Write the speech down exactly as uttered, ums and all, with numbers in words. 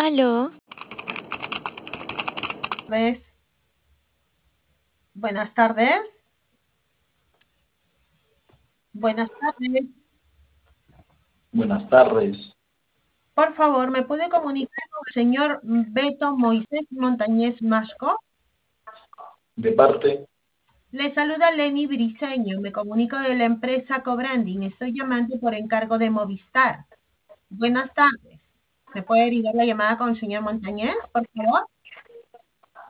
Aló, Pues, buenas tardes. Buenas tardes. Buenas tardes. Por favor, ¿me puede comunicar con el señor Beto Moisés Montañez Masco? De parte, Le saluda Lenny Briceño. Me comunico de la empresa Cobranding. Estoy llamando por encargo de Movistar. Buenas tardes. ¿Me puede dirigir la llamada con el señor Montañez, por favor?